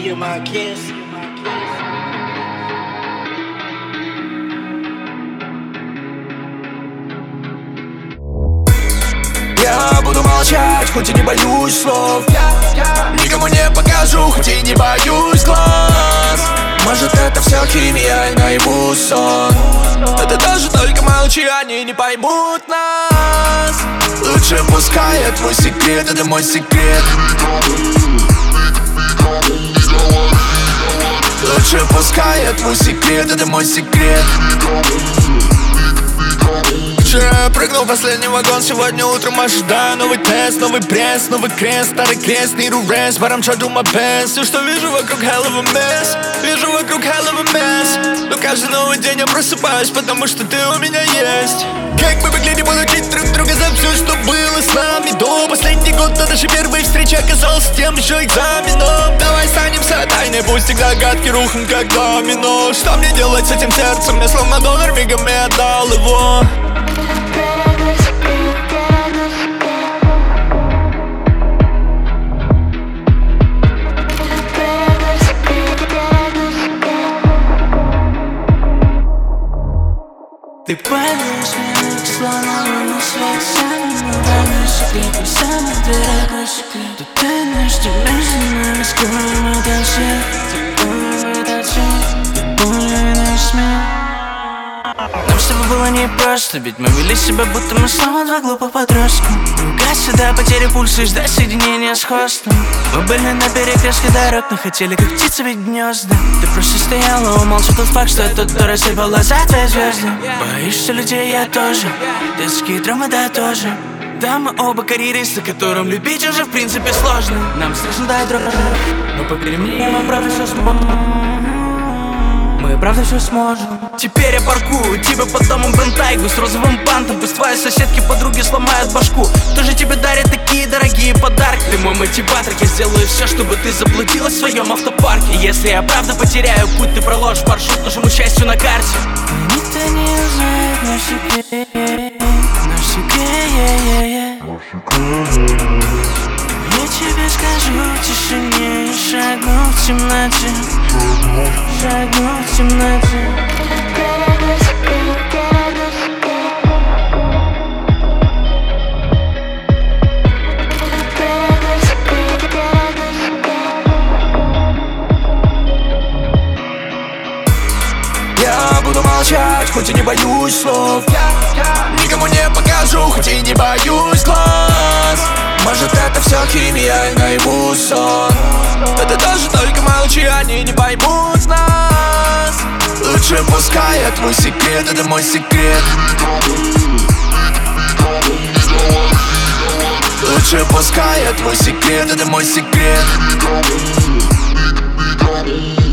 you're my kiss. Я буду молчать, хоть и не боюсь слов. Никому не покажу, хоть и не боюсь глаз. Может, это все химия и наяву сон. Это даже только молчи, они не поймут нас. Лучше пускай это твой секрет, это мой секрет. Лучше пускай это твой секрет, это мой секрет. Вчера я прыгнул в последний вагон, сегодня утром ожидаю новый тест, новый пресс, новый крест, старый крест, need to rest, but I'm trying to do my best. Все, что вижу вокруг hell of a mess, вижу вокруг hell of a mess. Но каждый новый день я просыпаюсь, потому что ты у меня есть. Как мы могли не получить друг друга за все, что было с нами до последний год, но наши первые встречи оказалась тем еще экзаменом. Давай останемся тайной, пусть их догадки рухнут как домино. Что мне делать с этим сердцем? Я словно донор, мигом я отдал его. Ты поймешь меня, словно луна свет самый главный секрет, и самый дорогой секрет. Ты тайнешь, ты между нами скроем этот свет. Ты помнишь этот свет, ты помнишь наш смех. Нам с тобой было непросто, ведь мы вели себя, будто мы снова два глупых подростка. Ругать сюда, потери пульса и ждать соединения с хостом. Мы были на перекрестке дорог, но хотели как птицы ведь гнезда. Ты просто стояла, умолчал тот факт, что тот, кто рассыпала за твои звезды. Боишься людей, я тоже, детские травмы, да, тоже. Да, мы оба карьеристы, которым любить уже в принципе сложно. Нам страшно дать дрожь, но поверь мне, мы правда все сможем. Мы правда все сможем. Теперь я паркую тебя под домом Бентайгу с розовым бантом. Пусть твои соседки, подруги сломают башку. Кто же тебе дарит такие дорогие подарки? Ты мой мотиватор, я сделаю все, чтобы ты заблудилась в своем автопарке. Если я правда потеряю путь, ты проложишь маршрут нашему счастью на карте. Никто не узнает наш секрет, наш секрет. Я тебе скажу в тишине и шагну в темноте. Шагну в темноте. Я буду молчать, хоть и не боюсь слов. Никому не покажу, хоть и не боюсь глаз. Может, это все химия и наяву сон. Это даже только молчи, они не поймут нас. Лучше пускай это твой секрет, это мой секрет. Лучше пускай это твой секрет, это мой секрет.